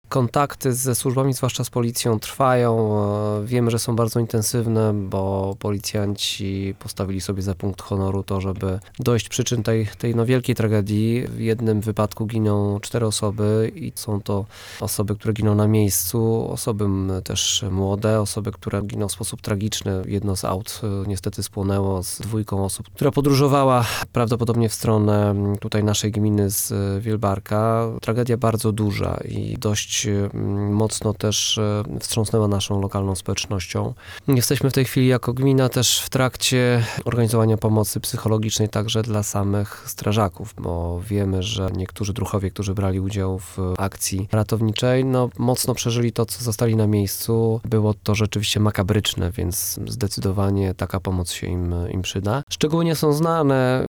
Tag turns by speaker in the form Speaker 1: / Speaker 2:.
Speaker 1: Kontakty ze służbami, zwłaszcza z policją, trwają. Wiemy, że są bardzo intensywne, bo policjanci postawili sobie za punkt honoru to, żeby dojść przyczyn tej wielkiej tragedii. W jednym wypadku giną 4 osoby i są to osoby, które giną na miejscu, osoby też młode, osoby, które giną w sposób tragiczny. Jedno z aut niestety spłonęło z 2 osób, która podróżowała prawdopodobnie w stronę tutaj naszej gminy z Wielbarka. Tragedia bardzo duża i dość mocno też wstrząsnęła naszą lokalną społecznością. Jesteśmy w tej chwili jako gmina też w trakcie organizowania pomocy psychologicznej także dla samych strażaków, bo wiemy, że niektórzy druhowie, którzy brali udział w akcji ratowniczej, mocno przeżyli to, co zostali na miejscu. Było to rzeczywiście makabryczne, więc zdecydowanie taka pomoc się im przyda. Szczegóły nie są znane.